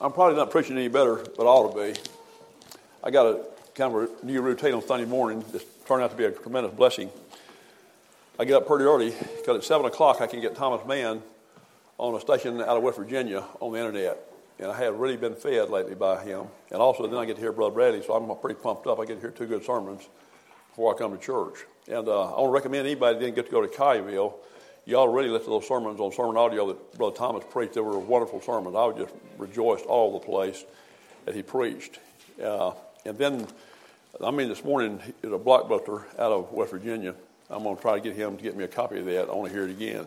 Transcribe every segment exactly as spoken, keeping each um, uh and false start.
I'm probably not preaching any better, but I ought to be. I got a kind of a new routine on Sunday morning that's turned out to be a tremendous blessing. I get up pretty early because at seven o'clock I can get Thomas Mann on a station out of West Virginia on the internet. And I have really been fed lately by him. And also then I get to hear Brother Bradley, so I'm pretty pumped up. I get to hear two good sermons before I come to church. And uh, I want to recommend anybody that didn't get to go to Collierville, you ought to really listen to those sermons on sermon audio that Brother Thomas preached. They were wonderful sermons. I was just rejoiced all over the place that he preached. Uh, and then, I mean, this morning is a blockbuster out of West Virginia. I'm going to try to get him to get me a copy of that. I want to hear it again.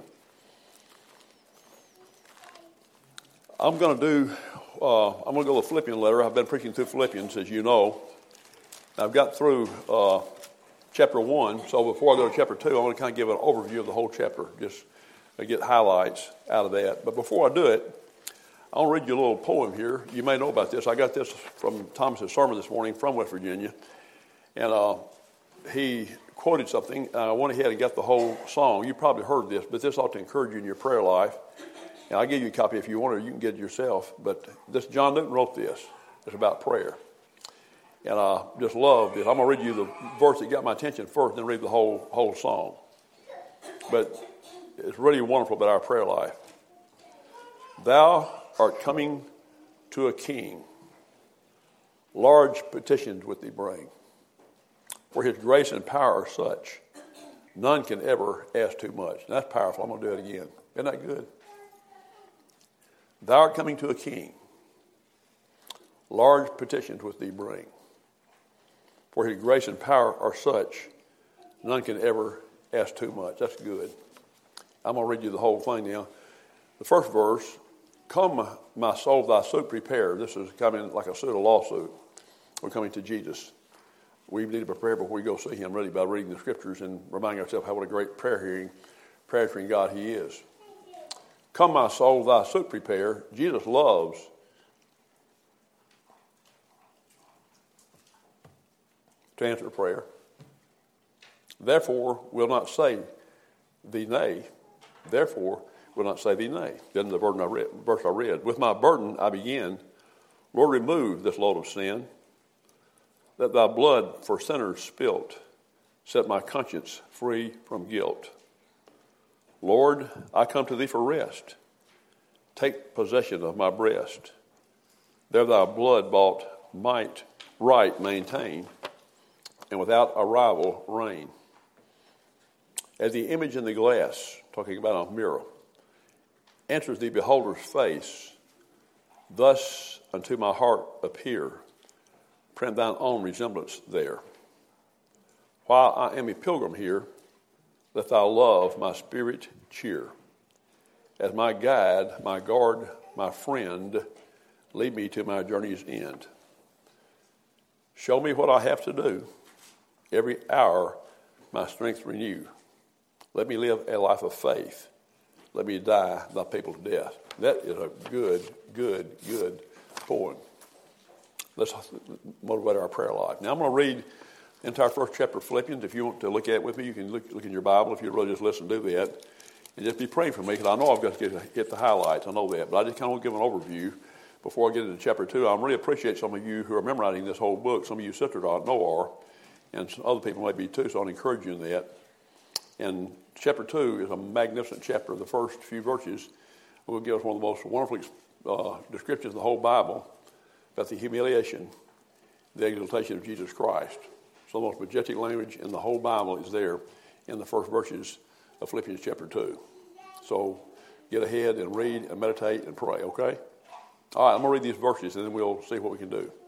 I'm going to do, uh, I'm going to go to the Philippians letter. I've been preaching through Philippians, as you know. I've got through uh, chapter one, so before I go to chapter two, I want to kind of give an overview of the whole chapter, just to get highlights out of that. But before I do it, I want to read you a little poem here. You may know about this. I got this from Thomas's sermon this morning from West Virginia, and uh, he quoted something. I went ahead and got the whole song. You probably heard this, but this ought to encourage you in your prayer life. And I'll give you a copy if you want, or you can get it yourself. But this John Newton wrote this. It's about prayer. And I just love this. I'm going to read you the verse that got my attention first, then read the whole whole song. But it's really wonderful about our prayer life. Thou art coming to a king. Large petitions with thee bring. For his grace and power are such, none can ever ask too much. And that's powerful. I'm going to do it again. Isn't that good? Thou art coming to a king. Large petitions with thee bring. For his grace and power are such, none can ever ask too much. That's good. I'm going to read you the whole thing now. The first verse, come, my soul, thy suit prepare. This is coming like a suit, a lawsuit. We're coming to Jesus. We need to prepare before we go see him, really, by reading the scriptures and reminding ourselves how what a great prayer hearing, prayer hearing God he is. Come, my soul, thy suit prepare. Jesus loves to answer prayer. Therefore, will not say thee nay. Therefore, will not say thee nay. Then the burden I read, verse I read. With my burden I begin. Lord, remove this load of sin, that thy blood for sinners spilt, set my conscience free from guilt. Lord, I come to thee for rest. Take possession of my breast. There thy blood bought might right maintain, and without a rival reign. As the image in the glass, talking about a mirror, answers the beholder's face, thus unto my heart appear, print thine own resemblance there. While I am a pilgrim here, let thy love my spirit cheer. As my guide, my guard, my friend, lead me to my journey's end. Show me what I have to do. Every hour my strength renew. Let me live a life of faith. Let me die thy people's death. That is a good, good, good poem. Let's motivate our prayer life. Now I'm going to read the entire first chapter of Philippians. If you want to look at it with me, you can look, look in your Bible. If you really just listen, do that. And just be praying for me, because I know I've got to get, get the highlights. I know that. But I just kind of want to give an overview before I get into chapter two. I really appreciate some of you who are memorizing this whole book. Some of you sisters I know are, and some other people may be too, so I'll encourage you in that. And chapter two is a magnificent chapter. The first few verses will give us one of the most wonderful uh, descriptions of the whole Bible about the humiliation, the exaltation of Jesus Christ. So the most majestic language in the whole Bible is there in the first verses of Philippians chapter two. So get ahead and read and meditate and pray, okay? All right, I'm going to read these verses and then we'll see what we can do.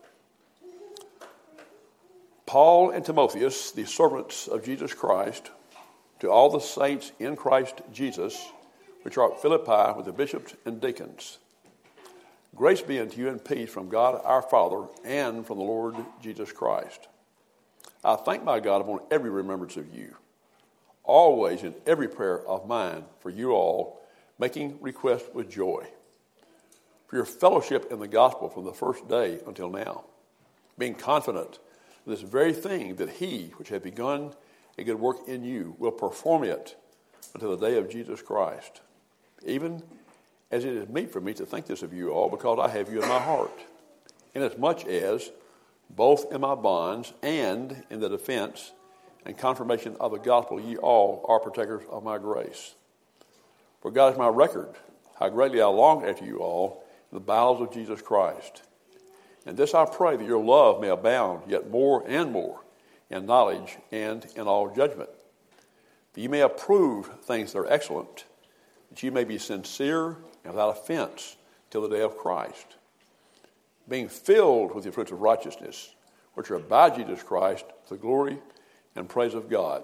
Paul and Timotheus, the servants of Jesus Christ, to all the saints in Christ Jesus, which are at Philippi with the bishops and deacons. Grace be unto you and peace from God our Father and from the Lord Jesus Christ. I thank my God upon every remembrance of you, always in every prayer of mine for you all, making request with joy, for your fellowship in the gospel from the first day until now, being confident of this very thing, that he which hath begun a good work in you will perform it until the day of Jesus Christ. Even as it is meet for me to think this of you all, because I have you in my heart, inasmuch as, both in my bonds and in the defense and confirmation of the gospel, ye all are partakers of my grace. For God is my record, how greatly I long after you all in the bowels of Jesus Christ. And this I pray, that your love may abound yet more and more in knowledge and in all judgment, that you may approve things that are excellent, that you may be sincere and without offense till the day of Christ, being filled with the fruits of righteousness, which are by Jesus Christ, to the glory and praise of God.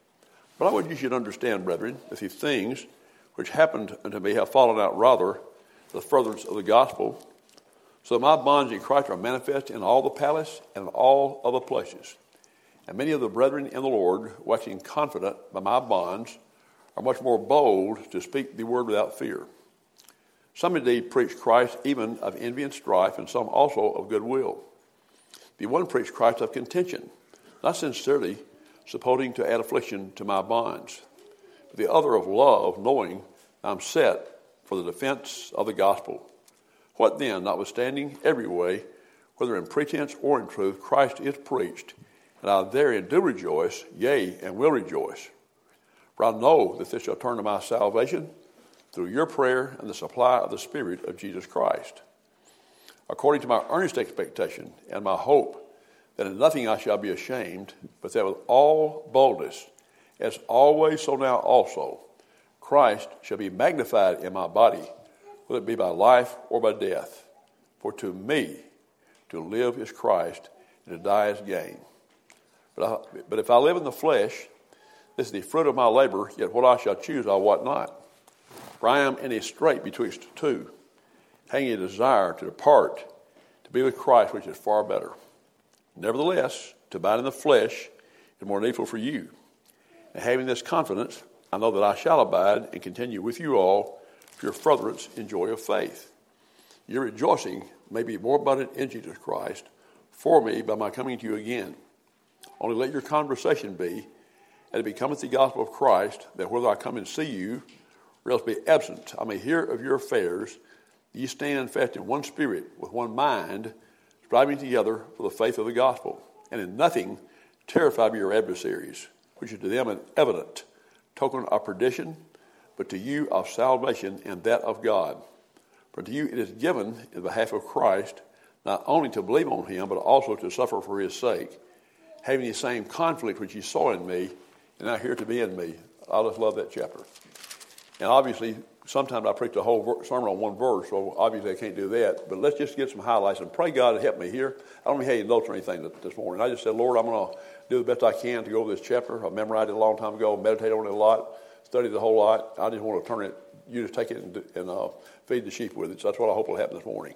But I would you should understand, brethren, that these things which happened unto me have fallen out rather to the furtherance of the gospel, so that my bonds in Christ are manifest in all the palace and in all other places. And many of the brethren in the Lord, waxing confident by my bonds, are much more bold to speak the word without fear. Some indeed preach Christ even of envy and strife, and some also of goodwill. The one preached Christ of contention, not sincerely, supposing to add affliction to my bonds, but the other of love, knowing I'm set for the defense of the gospel. What then, notwithstanding every way, whether in pretense or in truth, Christ is preached, and I therein do rejoice, yea, and will rejoice. For I know that this shall turn to my salvation through your prayer and the supply of the Spirit of Jesus Christ, according to my earnest expectation and my hope, that in nothing I shall be ashamed, but that with all boldness, as always so now also, Christ shall be magnified in my body, whether it be by life or by death. For to me, to live is Christ, and to die is gain. But, I, but if I live in the flesh, this is the fruit of my labor, yet what I shall choose I wot not. For I am in a strait betwixt two, having a desire to depart, to be with Christ, which is far better. Nevertheless, to abide in the flesh is more needful for you. And having this confidence, I know that I shall abide and continue with you all for your furtherance in joy of faith. Your rejoicing may be more abundant in Jesus Christ for me by my coming to you again. Only let your conversation be, as it becometh the gospel of Christ, that whether I come and see you, or else be absent, I may hear of your affairs. Ye stand fast in one spirit, with one mind, striving together for the faith of the gospel, and in nothing terrify your adversaries, which is to them an evident token of perdition, but to you of salvation and that of God. For to you it is given in behalf of Christ, not only to believe on him, but also to suffer for his sake, having the same conflict which you saw in me, and now here to be in me. I just love that chapter. And obviously, sometimes I preach the whole sermon on one verse, so obviously I can't do that. But let's just get some highlights and pray God to help me here. I don't have any notes or anything this morning. I just said, Lord, I'm going to do the best I can to go over this chapter. I memorized it a long time ago, meditated on it a lot, studied it a whole lot. I just want to turn it, you just take it and, and uh, feed the sheep with it. So that's what I hope will happen this morning.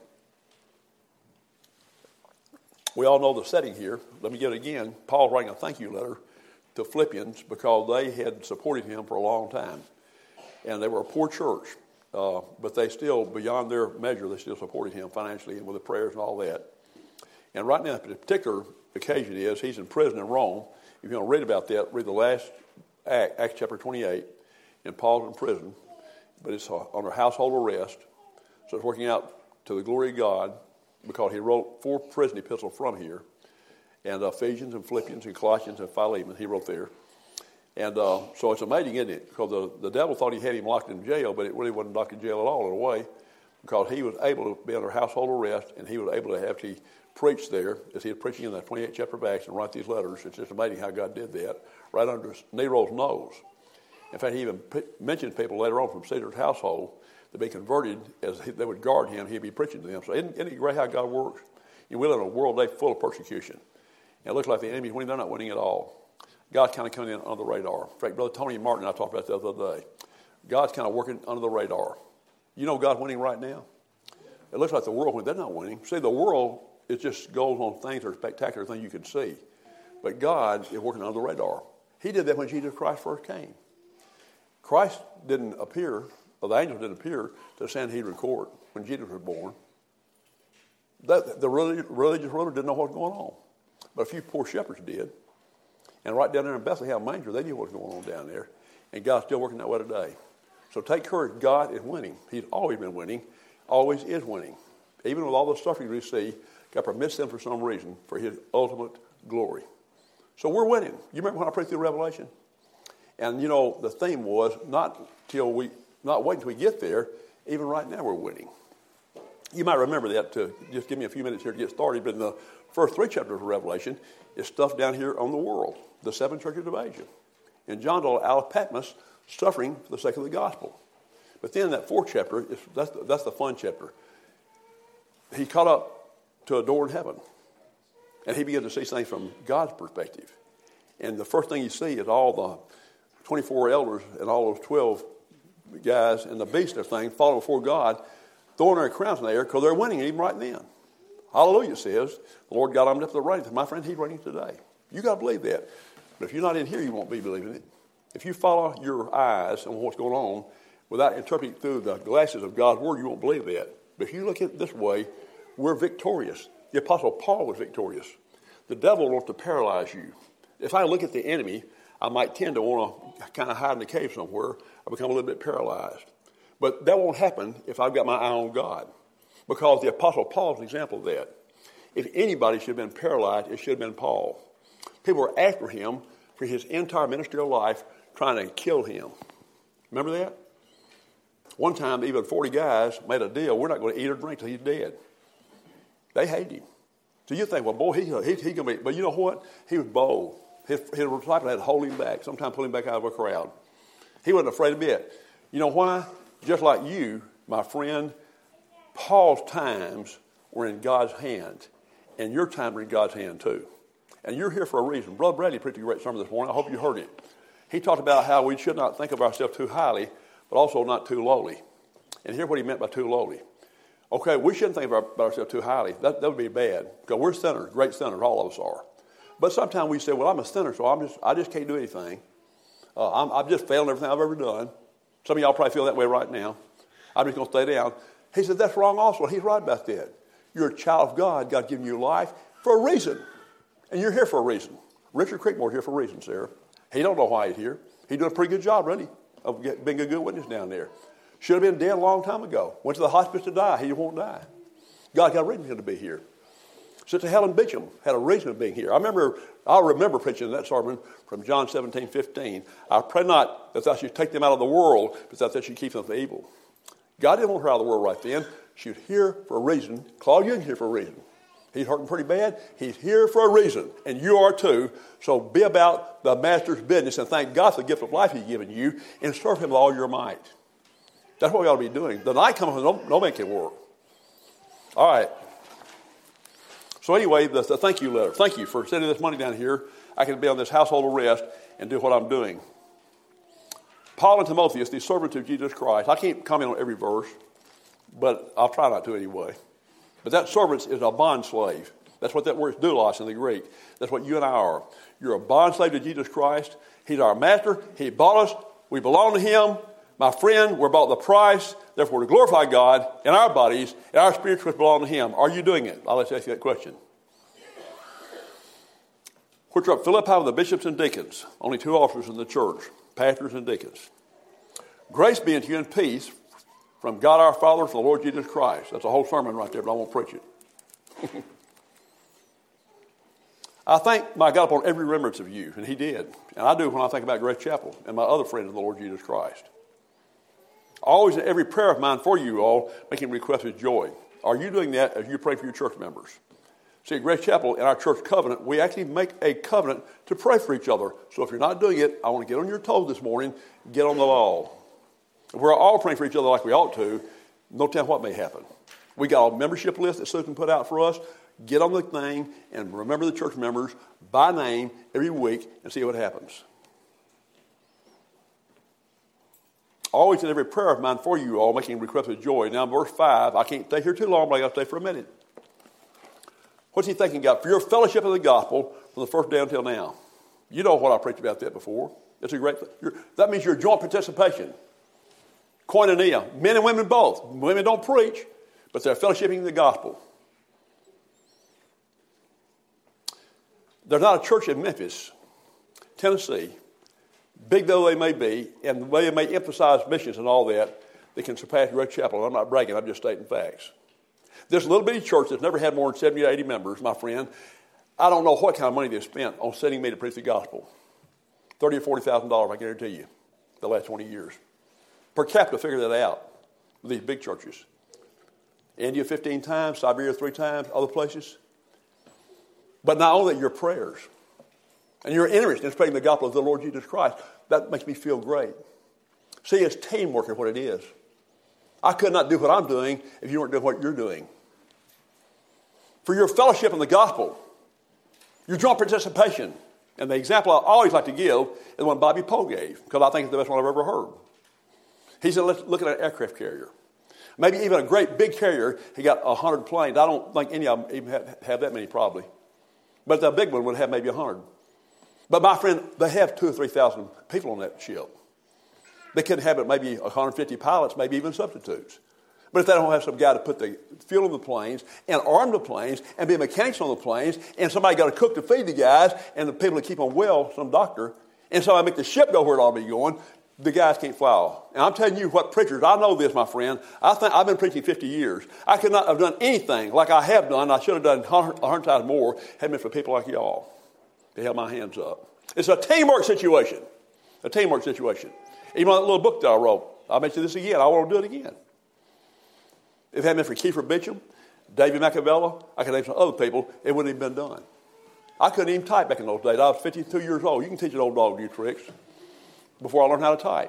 We all know the setting here. Let me get it again. Paul's writing a thank you letter to Philippians because they had supported him for a long time. And they were a poor church, uh, but they still, beyond their measure, they still supported him financially and with the prayers and all that. And right now, the particular occasion is he's in prison in Rome. If you want to read about that, read the last act, Acts chapter twenty-eight, and Paul's in prison, but it's under household arrest. So it's working out to the glory of God because he wrote four prison epistles from here, and uh, Ephesians and Philippians and Colossians and Philemon, he wrote there. And uh, so it's amazing, isn't it? Because the, the devil thought he had him locked in jail, but it really wasn't locked in jail at all in a way, because he was able to be under household arrest, and he was able to actually preach there, as he was preaching in the twenty-eighth chapter of Acts and write these letters. It's just amazing how God did that, right under Nero's nose. In fact, he even p- mentioned people later on from Caesar's household to be converted as he, they would guard him. He'd be preaching to them. So isn't, isn't it great how God works? You know, we live in a world today full of persecution. And it looks like the enemy's winning. They're not winning at all. God's kind of coming in under the radar. In fact, Brother Tony Martin and I talked about that the other day. God's kind of working under the radar. You know God's winning right now? It looks like the world, when they're not winning. See, the world, it just goes on things that are spectacular, things you can see. But God is working under the radar. He did that when Jesus Christ first came. Christ didn't appear, or the angels didn't appear to the Sanhedrin court when Jesus was born. That, the religious, religious ruler didn't know what was going on. But a few poor shepherds did. And right down there in Bethlehem manger, they knew what was going on down there. And God's still working that way today. So take courage. God is winning. He's always been winning, always is winning. Even with all the suffering we see, God permits them for some reason, for his ultimate glory. So we're winning. You remember when I prayed through Revelation? And, you know, the theme was not till we, not wait until we get there. Even right now we're winning. You might remember that to just give me a few minutes here to get started. But in the first three chapters of Revelation is stuff down here on the world, the seven churches of Asia. And John told out of Patmos, suffering for the sake of the gospel. But then that fourth chapter, is, that's, the, that's the fun chapter. He caught up to a door in heaven. And he began to see things from God's perspective. And the first thing you see is all the twenty-four elders and all those twelve guys and the beast and everything falling before God, throwing their crowns in the air because they're winning even right then. Hallelujah says, the Lord God omnipotent the reign. My friend, he's reigning today. You got to believe that. But if you're not in here, you won't be believing it. If you follow your eyes on what's going on without interpreting through the glasses of God's word, you won't believe that. But if you look at it this way, we're victorious. The Apostle Paul was victorious. The devil wants to paralyze you. If I look at the enemy, I might tend to want to kind of hide in the cave somewhere or become a little bit paralyzed. But that won't happen if I've got my eye on God. Because the Apostle Paul is an example of that. If anybody should have been paralyzed, it should have been Paul. People were after him for his entire ministerial life, trying to kill him. Remember that? One time, even forty guys made a deal. We're not going to eat or drink till he's dead. They hate him. So you think, well, boy, he's he, he going to be... But you know what? He was bold. His, his disciples had to hold him back, sometimes pull him back out of a crowd. He wasn't afraid a bit. You know why? Just like you, my friend, Paul's times were in God's hand, and your times were in God's hand too. And you're here for a reason. Brother Bradley preached a great sermon this morning. I hope you heard it. He talked about how we should not think of ourselves too highly, but also not too lowly. And here's what he meant by too lowly. Okay, we shouldn't think about ourselves too highly. That, that would be bad, because we're sinners, great sinners, all of us are. But sometimes we say, well, I'm a sinner, so I'm just, I just can't do anything. Uh, I'm, I've just failed in everything I've ever done. Some of y'all probably feel that way right now. I'm just going to stay down. He said, that's wrong also. He's right about that. You're a child of God. God's given you life for a reason. And you're here for a reason. Richard Creekmore's here for a reason, Sarah. He don't know why he's here. He's doing a pretty good job, really, of get, being a good witness down there. Should have been dead a long time ago. Went to the hospice to die. He won't die. God got a reason for him to be here. Sister Helen Beecham had a reason of being here. I remember, I remember preaching that sermon from John seventeen fifteen. I pray not that thou should take them out of the world, but that thou should keep them from evil. God didn't want her out of the world right then. She was here for a reason. Claude Young's here for a reason. He's hurting pretty bad. He's here for a reason, and you are too. So be about the Master's business and thank God for the gift of life he's given you and serve him with all your might. That's what we ought to be doing. The night comes when no, no man can work. All right. So anyway, the, the thank you letter. Thank you for sending this money down here. I can be on this household arrest and do what I'm doing. Paul and Timotheus, the servants of Jesus Christ. I can't comment on every verse, but I'll try not to anyway. But that servant is a bond slave. That's what that word is, doulos in the Greek. That's what you and I are. You're a bond slave to Jesus Christ. He's our master. He bought us. We belong to him. My friend, we're bought the price. Therefore, to glorify God in our bodies, and our spirits which belong to him. Are you doing it? I'll let you ask you that question. Which are at Philippi with the bishops and deacons. Only two officers in the church, pastors and deacons. Grace be unto you and peace from God our Father, from the Lord Jesus Christ. That's a whole sermon right there, but I won't preach it. I thank my God upon every remembrance of you, and he did. And I do when I think about Grace Chapel and my other friends in the Lord Jesus Christ. Always in every prayer of mine for you all, making requests with joy. Are you doing that as you pray for your church members? See, at Grace Chapel, in our church covenant, we actually make a covenant to pray for each other. So if you're not doing it, I want to get on your toes this morning, get on the ball. If we're all praying for each other like we ought to, no telling what may happen. We got a membership list that Susan put out for us. Get on the thing and remember the church members by name every week and see what happens. Always in every prayer of mine for you all, making requests with joy. Now, verse five, I can't stay here too long, but I got to stay for a minute. What's he thinking, God? For your fellowship of the gospel from the first day until now. You know what I preached about that before. It's a great thing. That means your joint participation. Koinonia, men and women both. Women don't preach, but they're fellowshipping the gospel. There's not a church in Memphis, Tennessee, big though they may be, and the way they may emphasize missions and all that, they can surpass Red Chapel. I'm not bragging, I'm just stating facts. This little bitty church that's never had more than seventy or eighty members, my friend, I don't know what kind of money they spent on sending me to preach the gospel. thirty thousand or forty thousand dollars, I guarantee you, the last twenty years. Per capita, figure that out with these big churches. India fifteen times, Siberia three times, other places. But not only that, your prayers and your interest in spreading the gospel of the Lord Jesus Christ, that makes me feel great. See, it's teamwork is what it is. I could not do what I'm doing if you weren't doing what you're doing. For your fellowship in the gospel, your joint participation, and the example I always like to give is the one Bobby Poe gave, because I think it's the best one I've ever heard. He said, let's look at an aircraft carrier. Maybe even a great big carrier, he got one hundred planes. I don't think any of them even have, have that many probably. But the big one would have maybe one hundred. But my friend, they have two or three thousand people on that ship. They could have it maybe one hundred fifty pilots, maybe even substitutes. But if they don't have some guy to put the fuel in the planes and arm the planes and be mechanics on the planes, and somebody got to cook to feed the guys and the people to keep them well, some doctor, and somebody make the ship go where it ought to be going, the guys can't fly off. And I'm telling you what preachers, I know this, my friend. I think I've been preaching fifty years. I could not have done anything like I have done. I should have done one hundred times more had it been for people like y'all. They held my hands up. It's a teamwork situation. A teamwork situation. Even that little book that I wrote, I'll mention this again. I want to do it again. If it hadn't been for Kiefer Beecham, David Machiavelli, I could name some other people, it wouldn't have been done. I couldn't even type back in those days. I was fifty-two years old. You can teach an old dog new tricks before I learned how to type.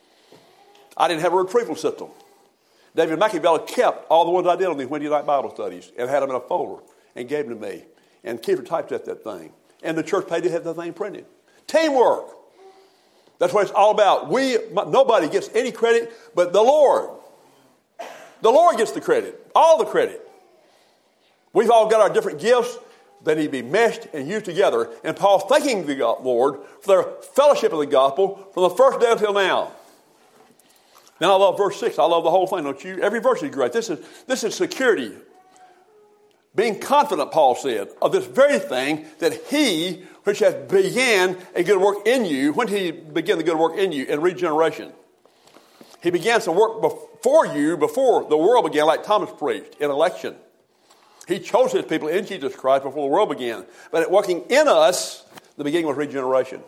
I didn't have a retrieval system. David Machiavelli kept all the ones I did on these Wednesday night Bible studies and had them in a folder and gave them to me. And Kiefer typed at that thing. And the church paid to have the thing printed. Teamwork. That's what it's all about. We, nobody gets any credit but the Lord. The Lord gets the credit, all the credit. We've all got our different gifts. They need to be meshed and used together. And Paul's thanking the Lord for their fellowship of the gospel from the first day until now. Then I love verse six. I love the whole thing, don't you? Every verse is great. This is, this is security. Being confident, Paul said, of this very thing, that he which hath began a good work in you, when did he begin the good work in you? In regeneration. He began some work before you, before the world began, like Thomas preached, in election. He chose his people in Jesus Christ before the world began. But working in us, the beginning was regeneration.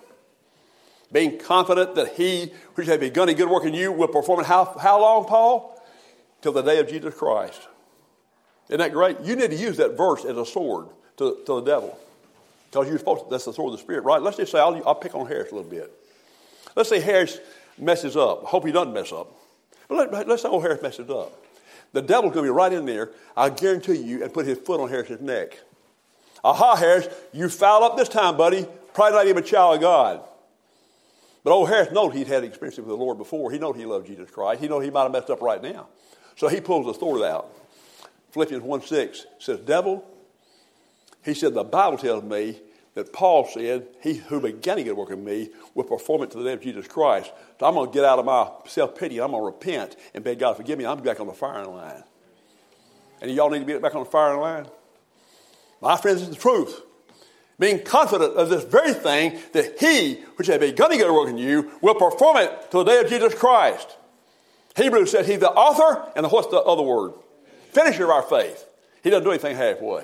Being confident that he which hath begun a good work in you will perform it how, how long, Paul? Till the day of Jesus Christ. Isn't that great? You need to use that verse as a sword to, to the devil. Because you're supposed to, that's the sword of the Spirit, right? Let's just say, I'll, I'll pick on Harris a little bit. Let's say Harris messes up. I hope he doesn't mess up. But let, let's say old Harris messes up. The devil's going to be right in there, I guarantee you, and put his foot on Harris's neck. Aha, Harris, you fouled up this time, buddy. Probably not even a child of God. But old Harris knows he'd had experience with the Lord before. He knows he loved Jesus Christ. He knows he might have messed up right now. So he pulls the sword out. Philippians one six says, devil, he said, the Bible tells me that Paul said, he who began a good work in me will perform it to the day of Jesus Christ. So I'm going to get out of my self-pity and I'm going to repent and beg God to forgive me. I'm back on the firing line. And y'all need to be back on the firing line? My friends, this is the truth. Being confident of this very thing, that he which hath begun a good work in you will perform it to the day of Jesus Christ. Hebrews said he's the author, and the, what's the other word? Finisher of our faith. He doesn't do anything halfway.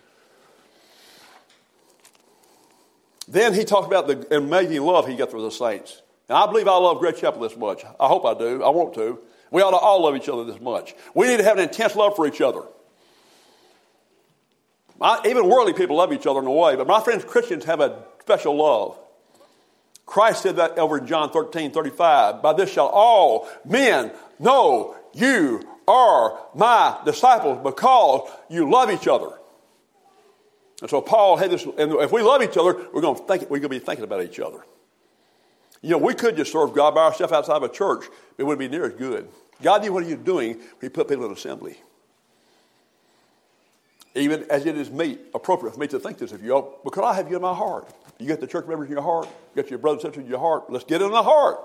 Then he talked about the amazing love he got for the saints. And I believe I love Great Chapel this much. I hope I do. I want to. We ought to all love each other this much. We need to have an intense love for each other. My, even worldly people love each other in a way, but my friends, Christians have a special love. Christ said that over in John thirteen thirty-five. By this shall all men know you are my disciples, because you love each other. And so Paul had this, and if we love each other, we're going to think, we're going to be thinking about each other. You know, we could just serve God by ourselves outside of a church, but it wouldn't be near as good. God knew what he was doing when he put people in assembly. Even as it is meet, appropriate for me to think this of you, because I have you in my heart. You got the church members in your heart. You got your brothers and sisters in your heart. Let's get it in the heart.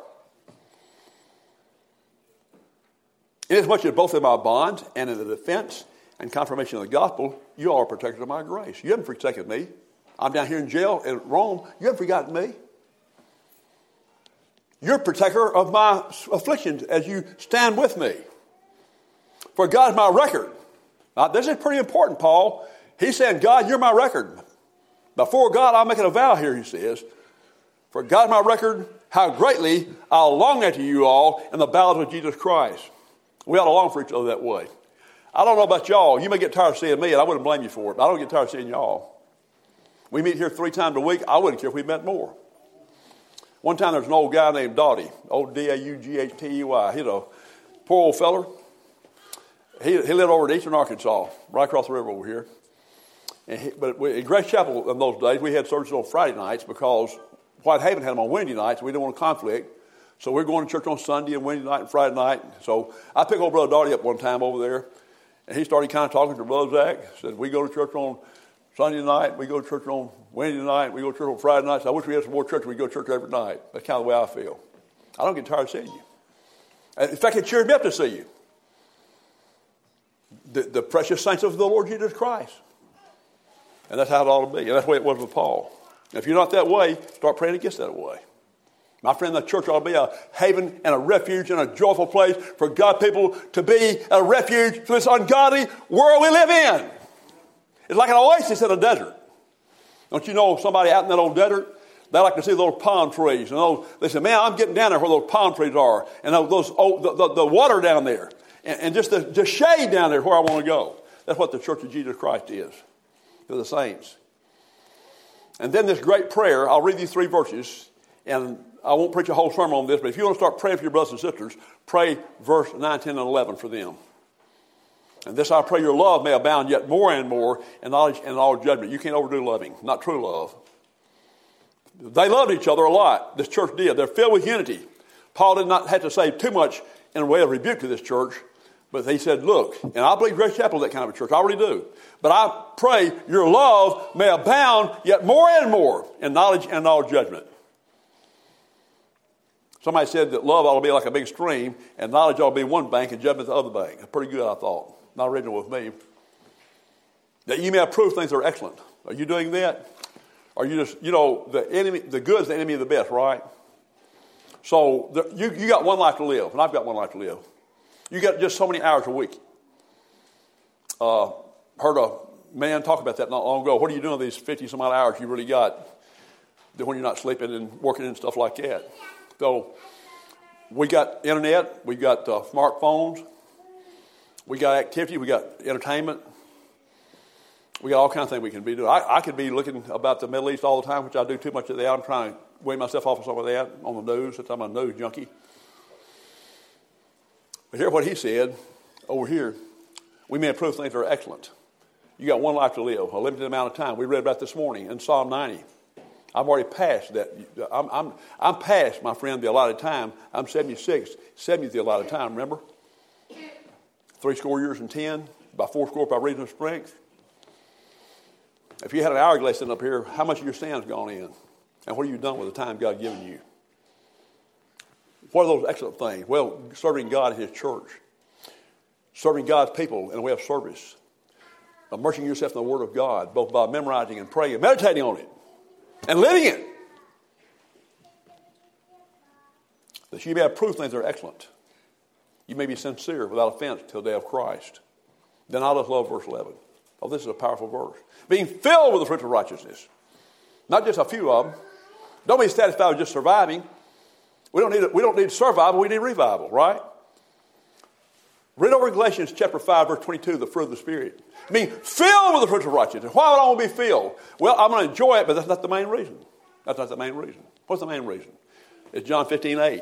Inasmuch as both in my bonds and in the defense and confirmation of the gospel, you all are protectors of my grace. You haven't forsaken me. I'm down here in jail in Rome. You haven't forgotten me. You're partaker of my afflictions as you stand with me. For God is my record. Now, this is pretty important, Paul. He's saying, God, you're my record. Before God, I'll make it a vow here, he says. For God is my record, how greatly I'll long after you all in the bowels of Jesus Christ. We ought to long for each other that way. I don't know about y'all. You may get tired of seeing me, and I wouldn't blame you for it, but I don't get tired of seeing y'all. We meet here three times a week. I wouldn't care if we met more. One time there was an old guy named Doughty, old D A U G H T E Y. He's a poor old feller. He, he lived over in Eastern Arkansas, right across the river over here. And he, but we, in Grace Chapel in those days, we had services on Friday nights because Whitehaven had them on Wednesday nights. We didn't want a conflict. So we're going to church on Sunday and Wednesday night and Friday night. So I picked old Brother Doughty up one time over there, and he started kind of talking to Brother Zach. Said, we go to church on Sunday night, we go to church on Wednesday night, we go to church on Friday night. So I wish we had some more church. We go to church every night. That's kind of the way I feel. I don't get tired of seeing you. In fact, it cheered me up to see you. The, the precious saints of the Lord Jesus Christ. And that's how it ought to be. And that's the way it was with Paul. And if you're not that way, start praying against that way. My friend, the church ought to be a haven and a refuge and a joyful place for God people to be a refuge for this ungodly world we live in. It's like an oasis in a desert. Don't you know somebody out in that old desert? They like to see those palm trees. And those, they say, man, I'm getting down there where those palm trees are. And those, oh, the, the, the water down there. And, and just the, the shade down there where I want to go. That's what the Church of Jesus Christ is. To the saints. And then this great prayer, I'll read these three verses. And I won't preach a whole sermon on this, but if you want to start praying for your brothers and sisters, pray verse nine, ten, and eleven for them. And this I pray your love may abound yet more and more in knowledge and all judgment. You can't overdo loving, not true love. They loved each other a lot. This church did. They're filled with unity. Paul did not have to say too much in a way of rebuke to this church, but he said, look, and I believe Grace Chapel is that kind of a church. I really do. But I pray your love may abound yet more and more in knowledge and all judgment. Somebody said that love ought to be like a big stream, and knowledge ought to be one bank and judgment the other bank. That's pretty good, I thought. Not original with me. That you may approve things that are excellent. Are you doing that? Are you just, you know, the enemy, the good is the enemy of the best, right? So the, you, you got one life to live, and I've got one life to live. You got just so many hours a week. Uh, heard a man talk about that not long ago. What are you doing with these fifty some odd hours you really got when you're not sleeping and working and stuff like that? So we got internet, we got uh, smartphones, we got activity, we got entertainment. We got all kinds of things we can be doing. I, I could be looking about the Middle East all the time, which I do too much of that. I'm trying to weigh myself off of some of that on the news, since I'm a news junkie. But hear what he said over here. We may approve things that are excellent. You got one life to live, a limited amount of time. We read about this morning in Psalm ninety. I've already passed that. I'm, I'm, I'm past, my friend, the allotted time. I'm seventy-six. seventy is the allotted time, remember? Three score years and ten, by four score by reason of strength. If you had an hourglass sitting up here, how much of your sand's gone in? And what have you done with the time God given you? What are those excellent things? Well, serving God in His church. Serving God's people in a way of service. Immersing yourself in the Word of God, both by memorizing and praying and meditating on it. And living it. That you may approve things that are excellent. You may be sincere without offense till the day of Christ. Then I just love verse eleven. Oh, this is a powerful verse. Being filled with the fruit of righteousness. Not just a few of them. Don't be satisfied with just surviving. We don't need, we don't need survival, we need revival, right? Read over Galatians chapter five, verse twenty-two, the fruit of the Spirit. Being filled with the fruit of righteousness. Why would I want to be filled? Well, I'm going to enjoy it, but that's not the main reason. That's not the main reason. What's the main reason? It's John fifteen, eight.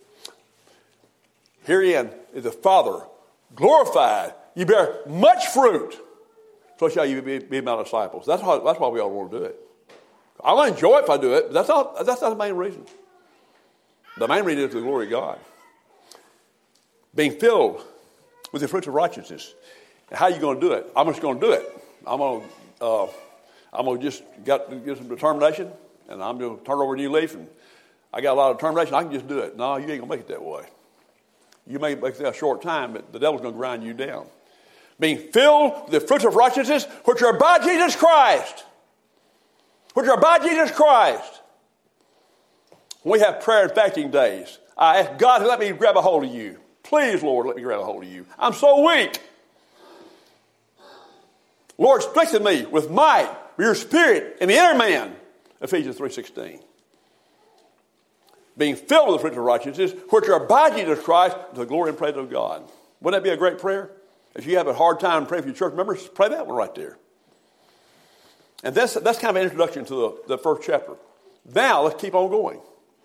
Herein is the Father glorified. You bear much fruit. So shall you be, be my disciples. That's why, that's why we all want to do it. I want to enjoy it if I do it, but that's not, that's not the main reason. The main reason is the glory of God. Being filled with the fruits of righteousness. How are you going to do it? I'm just going to do it. I'm going to, uh, I'm going to just got to get some determination, and I'm going to turn over a new leaf, and I got a lot of determination. I can just do it. No, you ain't going to make it that way. You may make it a short time, but the devil's going to grind you down. Being filled with the fruits of righteousness, which are by Jesus Christ. Which are by Jesus Christ. We have prayer and fasting days. I ask God to let me grab a hold of you. Please, Lord, let me grab a hold of you. I'm so weak. Lord, strengthen me with might, with your spirit in the inner man. Ephesians three sixteen. Being filled with the fruits of righteousness, which are by Jesus Christ, to the glory and praise of God. Wouldn't that be a great prayer? If you have a hard time praying for your church members, pray that one right there. And that's, that's kind of an introduction to the, the first chapter. Now, let's keep on going.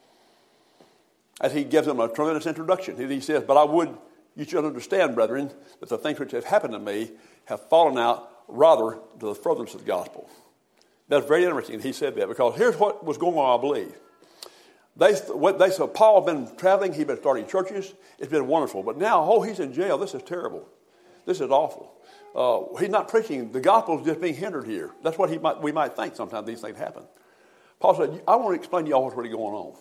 As he gives them a tremendous introduction, he says, but I would, you should understand, brethren, that the things which have happened to me have fallen out rather to the furtherance of the gospel. That's very interesting he said that, because here's what was going on, I believe. They, what they so Paul had been traveling, he'd been starting churches. It's been wonderful. But now, oh, he's in jail. This is terrible. This is awful. Uh, he's not preaching. The gospel is just being hindered here. That's what he might, we might think sometimes these things happen. Paul said, I want to explain to you all what's really going on.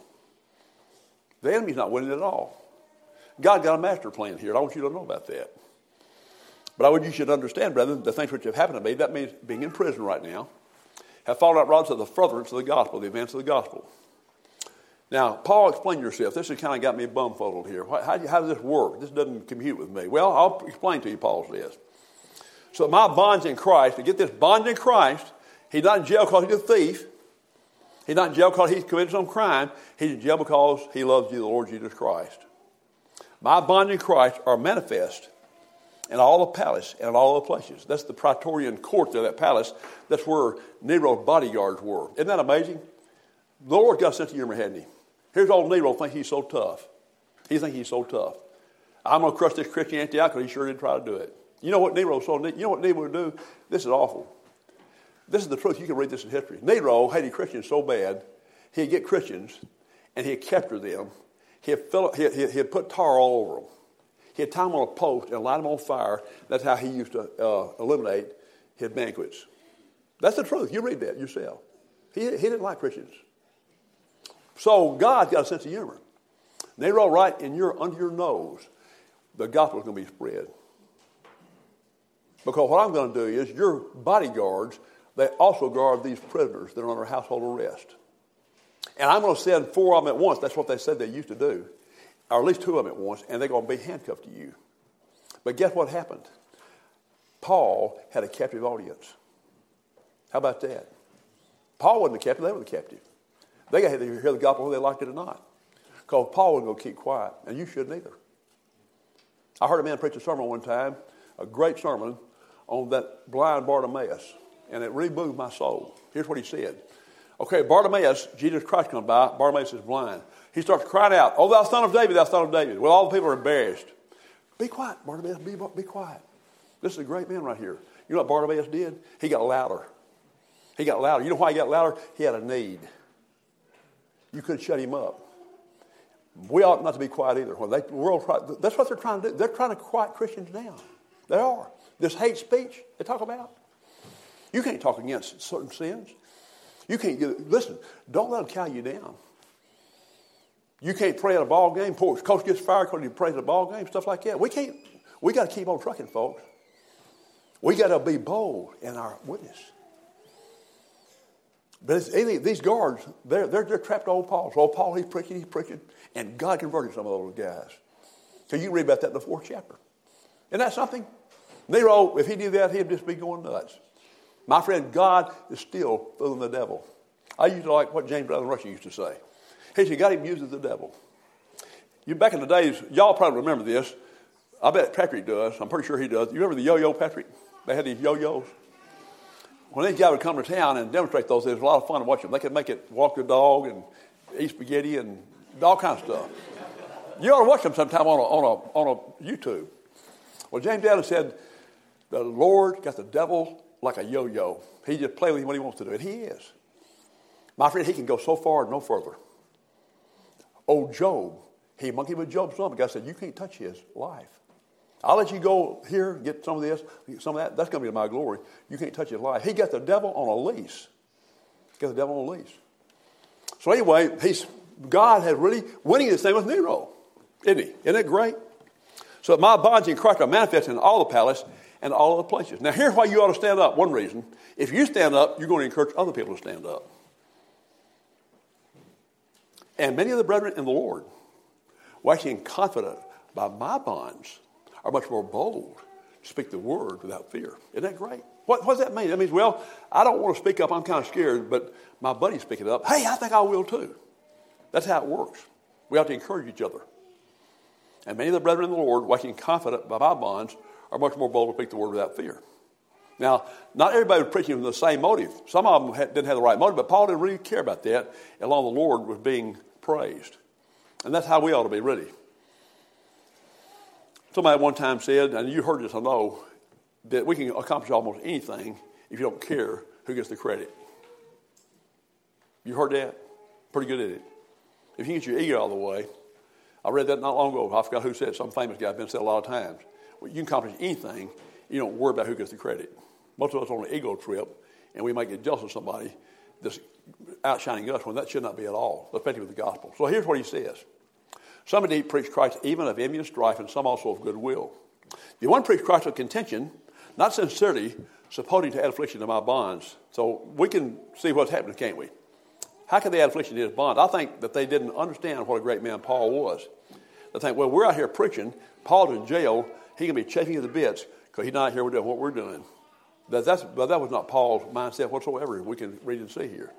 The enemy's not winning at all. God got a master plan here. I want you to know about that. But I would you should understand, brethren, the things which have happened to me, that means being in prison right now, have fallen out rather to the furtherance of the gospel, the advance of the gospel. Now, Paul, explain yourself. This has kind of got me bumfuddled here. How, how, how does this work? This doesn't compute with me. Well, I'll explain to you, Paul says. So my bonds in Christ, to get this bond in Christ, he's not in jail because he's a thief. He's not in jail because he's committed some crime. He's in jail because he loves you, the Lord Jesus Christ. My bond in Christ are manifest in all the palace and in all the places. That's the Praetorian court there, that palace. That's where Nero's bodyguards were. Isn't that amazing? The Lord got a sense of humor, hadn't he? Here's old Nero think he's so tough. He thinks he's so tough. I'm going to crush this Christianity out because he sure did try to do it. You know what Nero so you know what Nero would do? This is awful. This is the truth. You can read this in history. Nero hated Christians so bad, he'd get Christians and he'd capture them. He'd, fill, he'd, he'd, he'd put tar all over them. He'd tie them on a post and light them on fire. That's how he used to uh, eliminate his banquets. That's the truth. You read that yourself. He, he didn't like Christians. So God got a sense of humor. Nero, right in your under your nose, the gospel is going to be spread. Because what I'm going to do is your bodyguards, they also guard these prisoners that are under household arrest. And I'm going to send four of them at once. That's what they said they used to do. Or at least two of them at once. And they're going to be handcuffed to you. But guess what happened? Paul had a captive audience. How about that? Paul wasn't the captive. They were the captive. They got to hear the gospel whether they liked it or not. Because Paul wasn't going to keep quiet. And you shouldn't either. I heard a man preach a sermon one time. A great sermon on that blind Bartimaeus. And it really moved my soul. Here's what he said. Okay, Bartimaeus, Jesus Christ comes by. Bartimaeus is blind. He starts crying out, "Oh, thou son of David, thou son of David." Well, all the people are embarrassed. Be quiet, Bartimaeus. Be, be quiet. This is a great man right here. You know what Bartimaeus did? He got louder. He got louder. You know why he got louder? He had a need. You couldn't shut him up. We ought not to be quiet either. When they, the world, that's what they're trying to do. They're trying to quiet Christians down. They are. This hate speech they talk about. You can't talk against certain sins. You can't get, listen, don't let them cow you down. You can't pray at a ball game. Poor coach gets fired because he prays at a ball game, stuff like that. We can't, we got to keep on trucking, folks. We got to be bold in our witness. But it's, these guards, they're, they're, they're trapped to old Paul. So old Paul, he's preaching, he's preaching, and God converted some of those guys. So you can read about that in the fourth chapter. Isn't that something? Nero, if he did that, he'd just be going nuts. My friend, God is still fooling the devil. I used to like what James Brother Rushing used to say. He said, God even uses the devil. You back in the days, y'all probably remember this. I bet Patrick does. I'm pretty sure he does. You remember the yo-yo, Patrick? They had these yo-yos. When these guys would come to town and demonstrate those, it was a lot of fun to watch them. They could make it walk the dog and eat spaghetti and all kinds of stuff. You ought to watch them sometime on a, on a, on a YouTube. Well, James Allen said, the Lord got the devil like a yo-yo. He just plays with him when he wants to do it. He is. My friend, he can go so far and no further. Old Job, he monkeyed with Job's son. God said, you can't touch his life. I'll let you go here, get some of this, some of that. That's going to be my glory. You can't touch his life. He got the devil on a leash. Got the devil on a leash. So anyway, he's, God has really winning this thing with Nero. Isn't he? Isn't it great? So my bonds in Christ are manifest in all the palace and all of the places. Now here's why you ought to stand up. One reason. If you stand up, you're going to encourage other people to stand up. And many of the brethren in the Lord, waxing confident by my bonds, are much more bold to speak the word without fear. Isn't that great? What, what does that mean? That means, well, I don't want to speak up. I'm kind of scared, but my buddy's picking it up. Hey, I think I will too. That's how it works. We have to encourage each other. And many of the brethren in the Lord, waxing confident by my bonds, are much more bold to speak the word without fear. Now, not everybody was preaching with the same motive. Some of them had, didn't have the right motive, but Paul didn't really care about that, as long as the Lord was being praised. And that's how we ought to be ready. Somebody one time said, and you heard this, I know, that we can accomplish almost anything if you don't care who gets the credit. You heard that? Pretty good at it. If you get your ego out of the way, I read that not long ago. I forgot who said it. Some famous guy. I've been said a lot of times. Well, you can accomplish anything. You don't worry about who gets the credit. Most of us are on an ego trip, and we might get jealous of somebody that's outshining us when that should not be at all, especially with the gospel. So here's what he says. Some indeed preach Christ even of envy and strife, and some also of goodwill. The one preach Christ of contention, not sincerity, supposing to add affliction to my bonds. So we can see what's happening, can't we? How can they add affliction to his bonds? I think that they didn't understand what a great man Paul was. They think, well, we're out here preaching. Paul's in jail. He can be chafing at the bits because he's not here doing what we're doing. That, that's, but that was not Paul's mindset whatsoever. We can read and see here.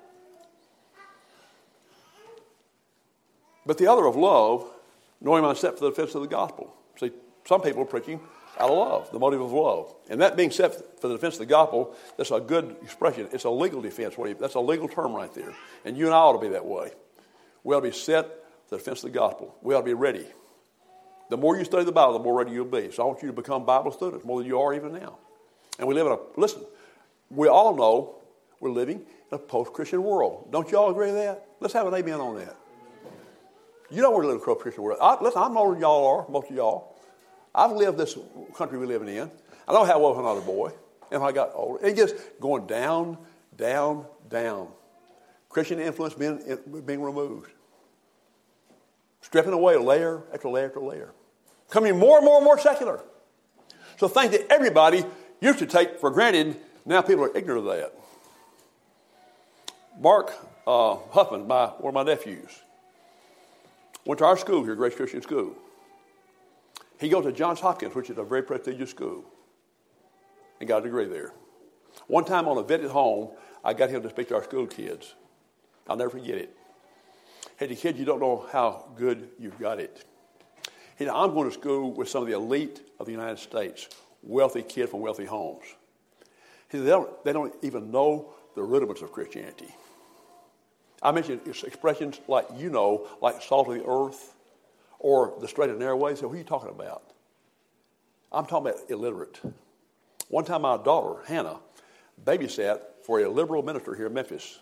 But the other of love, knowing my set for the defense of the gospel. See, some people are preaching out of love, the motive of love. And that being set for the defense of the gospel, that's a good expression. It's a legal defense. That's a legal term right there. And you and I ought to be that way. We ought to be set for the defense of the gospel. We ought to be ready. The more you study the Bible, the more ready you'll be. So I want you to become Bible students more than you are even now. And we live in a, listen, we all know we're living in a post-Christian world. Don't you all agree with that? Let's have an amen on that. You know we're living in a post-Christian world. I, listen, I'm older than y'all are, most of y'all. I've lived this country we're living in. I know how well when I was a boy and when I got older. It just going down, down, down. Christian influence being, being removed. Stripping away layer after layer after layer. Becoming more and more and more secular. So things that everybody used to take for granted, now people are ignorant of that. Mark uh, Huffman, my, one of my nephews, went to our school here, Grace Christian School. He goes to Johns Hopkins, which is a very prestigious school, and got a degree there. One time on a visit home, I got him to speak to our school kids. I'll never forget it. Hey, the kids, you don't know how good you've got it. He said, I'm going to school with some of the elite of the United States, wealthy kids from wealthy homes. He said, they don't, they don't even know the rudiments of Christianity. I mentioned expressions like, you know, like salt of the earth, or the straight and narrow way. So what are you talking about? I'm talking about illiterate. One time my daughter, Hannah, babysat for a liberal minister here in Memphis.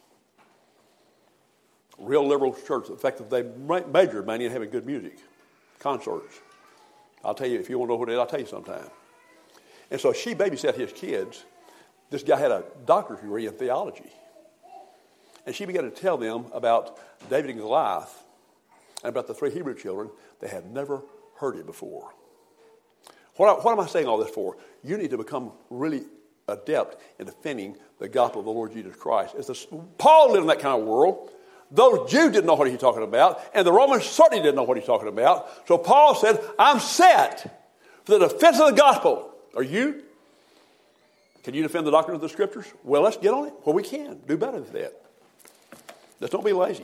Real liberal church. In fact, they majored mainly in having good music, concerts. I'll tell you, if you want to know what it is, I'll tell you sometime. And so she babysat his kids. This guy had a doctorate degree in theology. And she began to tell them about David and Goliath and about the three Hebrew children. They had never heard it before. What, what am I saying all this for? You need to become really adept in defending the gospel of the Lord Jesus Christ. It's the, Paul lived in that kind of world. Those Jews didn't know what he was talking about, and the Romans certainly didn't know what he was talking about. So Paul said, I'm set for the defense of the gospel. Are you? Can you defend the doctrine of the Scriptures? Well, let's get on it. Well, we can. Do better than that. Let's don't be lazy.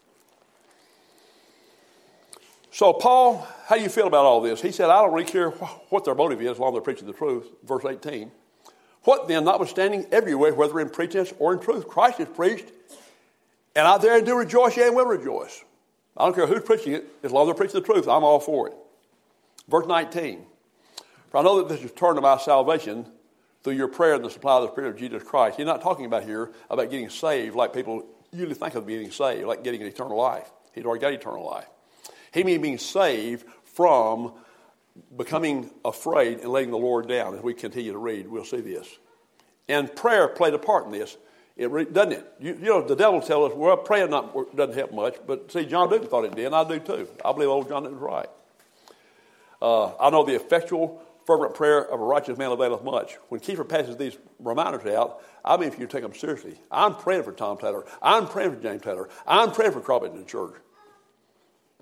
So Paul, how do you feel about all this? He said, I don't really care what their motive is as long as they're preaching the truth. Verse eighteen. What then, notwithstanding everywhere, whether in pretense or in truth, Christ is preached, and I there do rejoice, yea, and will rejoice. I don't care who's preaching it, as long as they're preaching the truth, I'm all for it. Verse nineteen. For I know that this is turned to my salvation through your prayer and the supply of the Spirit of Jesus Christ. He's not talking about here about getting saved like people usually think of getting saved, like getting an eternal life. He's already got eternal life. He means being saved from becoming afraid and letting the Lord down. As we continue to read, we'll see this. And prayer played a part in this. It re- doesn't it? You, you know, the devil tells us, well, praying not, doesn't help much. But see, John Newton thought it did, and I do too. I believe old John Newton's right. Uh, I know the effectual, fervent prayer of a righteous man availeth much. When Kiefer passes these reminders out, I mean, if you take them seriously, I'm praying for Tom Taylor. I'm praying for James Taylor. I'm praying for Crawford Church.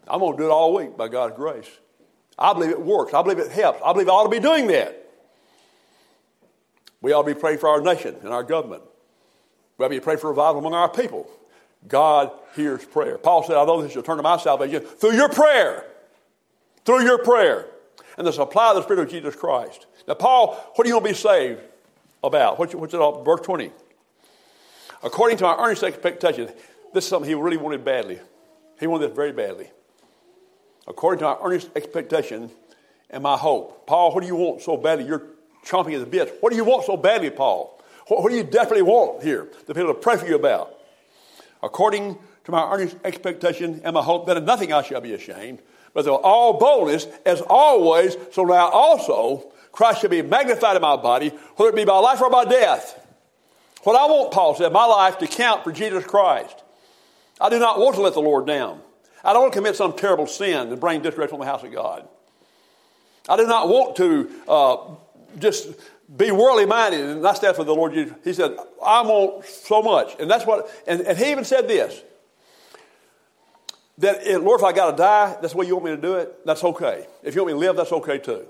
I'm going to do it all week by God's grace. I believe it works. I believe it helps. I believe I ought to be doing that. We ought to be praying for our nation and our government. We ought to be praying for revival among our people. God hears prayer. Paul said, I know this shall turn to my salvation through your prayer. Through your prayer. And the supply of the Spirit of Jesus Christ. Now, Paul, what are you going to be saved about? What's, what's it all? Verse twenty. According to our earnest expectation, this is something he really wanted badly. He wanted this very badly. According to our earnest expectation and my hope. Paul, what do you want so badly? You're chomping at the bit. What do you want so badly, Paul? What, what do you definitely want here? The people to pray for you about. According to my earnest expectation and my hope that in nothing I shall be ashamed, but through all boldness, as always, so now also Christ shall be magnified in my body, whether it be by life or by death. What I want, Paul said, my life to count for Jesus Christ. I do not want to let the Lord down. I don't want to commit some terrible sin and bring disrespect on the house of God. I do not want to uh, just be worldly minded and not stand for the Lord Jesus. He said, I want so much. And that's what, and, and he even said this, that, Lord, if I got to die, that's the way you want me to do it, that's okay. If you want me to live, that's okay too.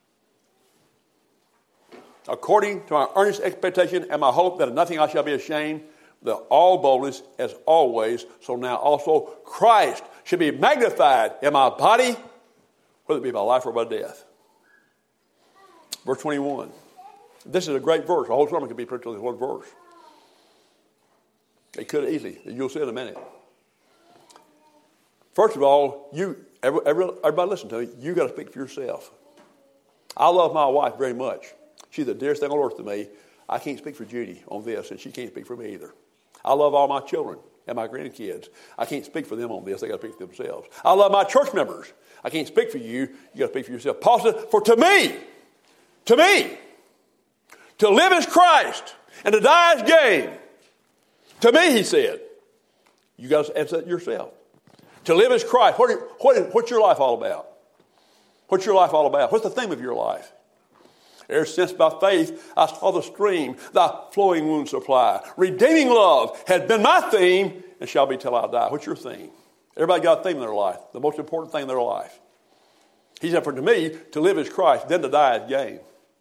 According to my earnest expectation and my hope that in nothing I shall be ashamed, that all boldness as always, so now also Christ should be magnified in my body, whether it be by life or by death. Verse twenty-one. This is a great verse. The whole sermon could be preached on this one verse. It could easily. You'll see in a minute. First of all, you every, every, everybody listen to me. You got to speak for yourself. I love my wife very much. She's the dearest thing on earth to me. I can't speak for Judy on this, and she can't speak for me either. I love all my children and my grandkids. I can't speak for them on this. They got to speak for themselves. I love my church members. I can't speak for you. You got to speak for yourself. Paul said, for to me, to me, to live is Christ, and to die is gain. To me, he said. You got to answer that yourself. To live is Christ. What, are, what, what's your life all about? What's your life all about? What's the theme of your life? Ever since by faith I saw the stream, thy flowing wound supply. Redeeming love has been my theme and shall be till I die. What's your theme? Everybody got a theme in their life. The most important thing in their life. He said, for to me, to live is Christ, then to die is gain.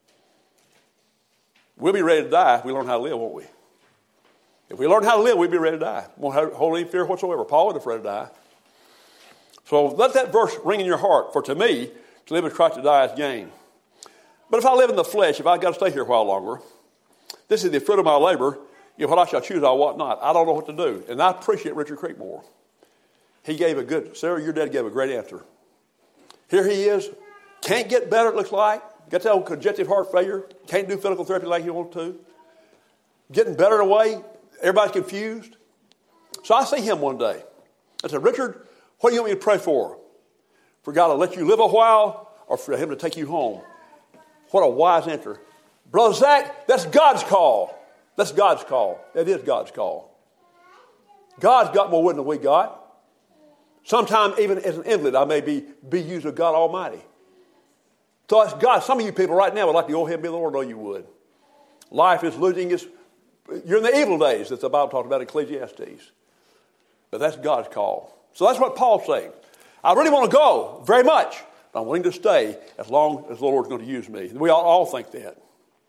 We'll be ready to die if we learn how to live, won't we? If we learn how to live, we'll be ready to die. Won't hold any fear whatsoever. Paul wasn't afraid to die. So let that verse ring in your heart. For to me, to live is Christ, to die is gain. But if I live in the flesh, if I've got to stay here a while longer, this is the fruit of my labor. You know, what I shall choose, I what not. I don't know what to do. And I appreciate Richard Creekmore. He gave a good, Sarah, your dad gave a great answer. Here he is. Can't get better, it looks like. Got that old congestive heart failure. Can't do physical therapy like he wants to. Getting better in a way. Everybody's confused. So I see him one day. I said, Richard, what do you want me to pray for? For God to let you live a while or for him to take you home? What a wise answer. Brother Zach, that's God's call. That's God's call. That is God's call. God's got more wisdom than we got. Sometimes even as an invalid, I may be, be used of God Almighty. So it's God. Some of you people right now would like to go ahead and be the Lord. No, you would. Life is losing its... You're in the evil days that the Bible talks about in Ecclesiastes. But that's God's call. So that's what Paul's saying. I really want to go very much. I'm willing to stay as long as the Lord's going to use me. We all, all think that.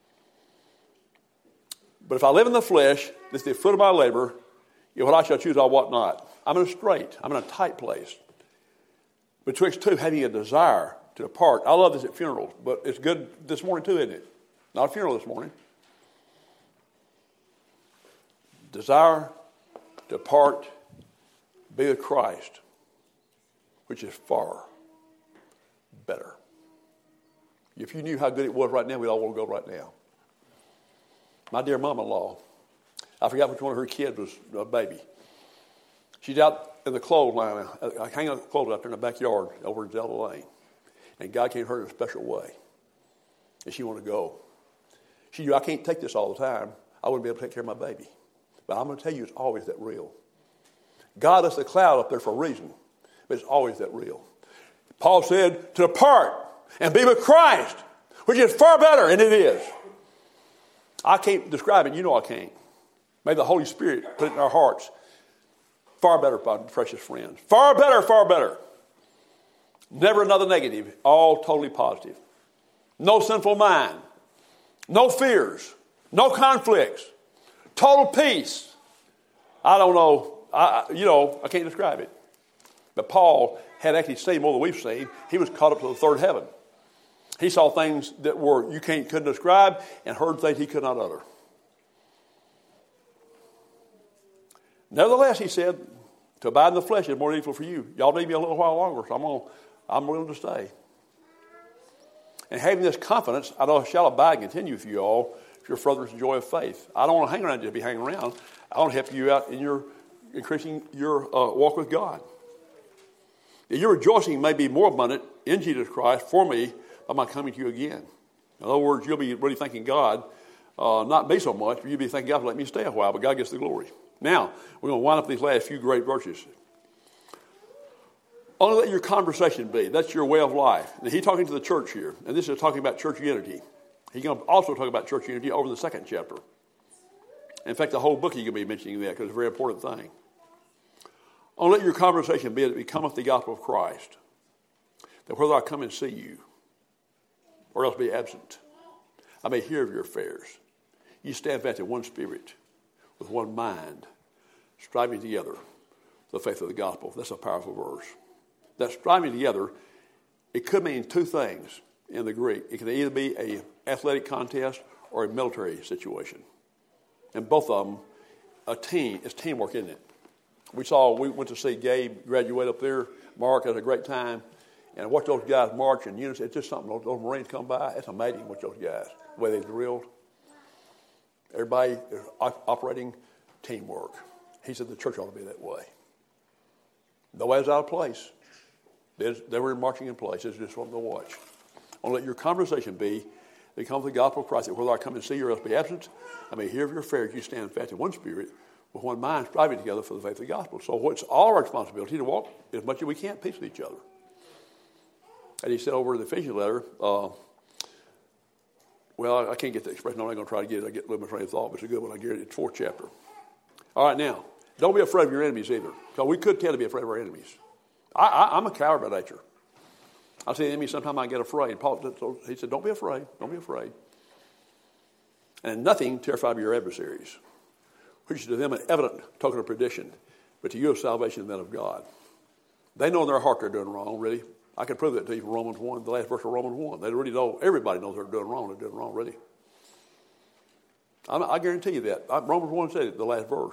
But if I live in the flesh, this is the fruit of my labor, you know, what I shall choose, I what not. I'm in a strait. I'm in a tight place. Betwixt two, having a desire to depart. I love this at funerals, but it's good this morning too, isn't it? Not a funeral this morning. Desire to depart, be with Christ, which is far better. If you knew how good it was right now, we'd all want to go right now. My dear mom-in-law, I forgot which one of her kids was a baby. She's out in the clothesline, hanging out the clothes out there in the backyard over in Zelda Lane. And God came to her in a special way. And she wanted to go. She knew, I can't take this all the time. I wouldn't be able to take care of my baby. But I'm going to tell you, it's always that real. God is the cloud up there for a reason. But it's always that real. Paul said, to depart and be with Christ, which is far better, and it is. I can't describe it. You know I can't. May the Holy Spirit put it in our hearts. Far better, my precious friends. Far better, far better. Never another negative, all totally positive. No sinful mind, no fears, no conflicts, total peace. I don't know, I, you know, I can't describe it. But Paul had actually seen more than we've seen. He was caught up to the third heaven. He saw things that were you can't couldn't describe and heard things he could not utter. Nevertheless, he said, to abide in the flesh is more needful for you. Y'all need me a little while longer, so I'm gonna, I'm willing to stay. And having this confidence, I know shall abide and continue with you all if you're further the joy of faith. I don't want to hang around just to be hanging around. I want to help you out in your increasing your uh, walk with God. Your rejoicing may be more abundant in Jesus Christ for me by my coming to you again. In other words, you'll be really thanking God, uh, not me so much, but you'll be thanking God for letting me stay a while, but God gets the glory. Now, we're going to wind up these last few great verses. Only let your conversation be. That's your way of life. And he's talking to the church here, and this is talking about church unity. He's going to also talk about church unity over the second chapter. In fact, the whole book he's going to be mentioning that because it's a very important thing. Only let your conversation be that it becometh the gospel of Christ, that whether I come and see you, or else be absent, I may hear of your affairs. You stand fast in one spirit, with one mind, striving together for the faith of the gospel. That's a powerful verse. That striving together, it could mean two things in the Greek. It can either be an athletic contest or a military situation. And both of them, a team, it's teamwork, isn't it? We saw, we went to see Gabe graduate up there. Mark had a great time. And watch those guys march in unison. It's just something, those, those Marines come by. It's amazing to watch those guys, the way they drilled. Everybody is operating teamwork. He said the church ought to be that way. Nobody's out of place. They were marching in place. It's just something to watch. Only let your conversation be, become the gospel of Christ, that whether I come and see you or else be absent, I may hear of your affairs. You stand fast in one spirit, with one mind, striving together for the faith of the gospel. So it's all our responsibility to walk as much as we can, peace with each other. And he said over in the Ephesians letter, uh, well, I can't get the expression. I'm not going to try to get it. I get a little bit of train of thought, but it's a good one. I get it. It's fourth chapter. All right, now, don't be afraid of your enemies either, because we could tend to be afraid of our enemies. I, I, I'm a coward by nature. I see the enemy, sometimes I get afraid. Paul, so he said, don't be afraid. Don't be afraid. And nothing terrified your adversaries, which is to them an evident token of perdition, but to you of salvation and that of God. They know in their heart they're doing wrong, really. I can prove that to you from Romans one, the last verse of Romans one. They really know, everybody knows they're doing wrong. They're doing wrong, really. I, I guarantee you that. I, Romans one said it, the last verse.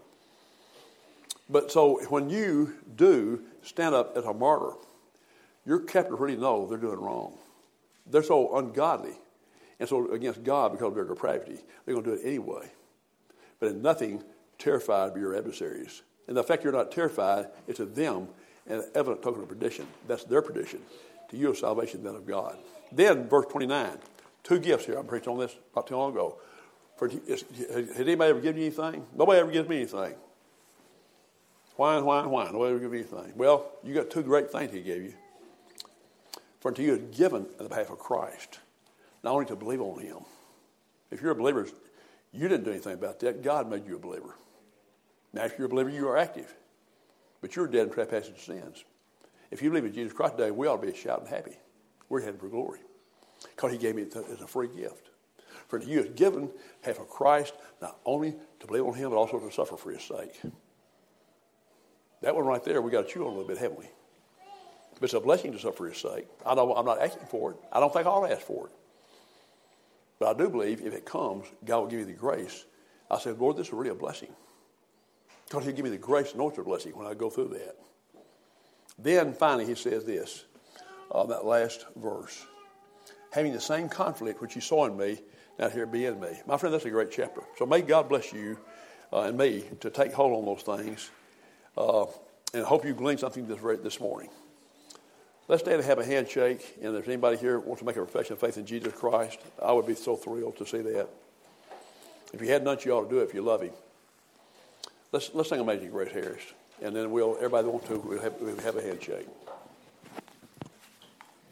But so when you do stand up as a martyr, your captors really know they're doing wrong. They're so ungodly and so against God because of their depravity. They're going to do it anyway. But in nothing terrified by your adversaries. And the fact you're not terrified is to them an evident token of perdition. That's their perdition. To you of salvation, then of God. Then, verse twenty-nine. Two gifts here. I preached on this not too long ago. For, has anybody ever given you anything? Nobody ever gives me anything. Why, why, why? Nobody ever gives me anything. Well, you got two great things he gave you. For unto you is given in the behalf of Christ, not only to believe on him. If you're a believer, you didn't do anything about that. God made you a believer. Now, if you're a believer, you are active. But you're dead in trespasses and sins. If you believe in Jesus Christ today, we ought to be shouting happy. We're heading for glory. Because he gave me it as a free gift. For to you is given half of Christ, not only to believe on him, but also to suffer for his sake. That one right there, we got to chew on a little bit, haven't we? But it's a blessing to suffer for his sake. I don't, I'm not asking for it. I don't think I'll ask for it. But I do believe if it comes, God will give you the grace. I said, Lord, this is really a blessing. Because he'll give me the grace to know it's a blessing when I go through that. Then, finally, he says this, uh, that last verse. Having the same conflict which you saw in me, now here be in me. My friend, that's a great chapter. So may God bless you uh, and me to take hold on those things. Uh, and I hope you gleaned something this, this morning. Let's stand and have a handshake. And if there's anybody here who wants to make a profession of faith in Jesus Christ, I would be so thrilled to see that. If you hadn't done it, you ought to do it if you love him. Let's let's sing Amazing Grace, Harris, and then we'll everybody that wants to we'll have, we'll have a handshake.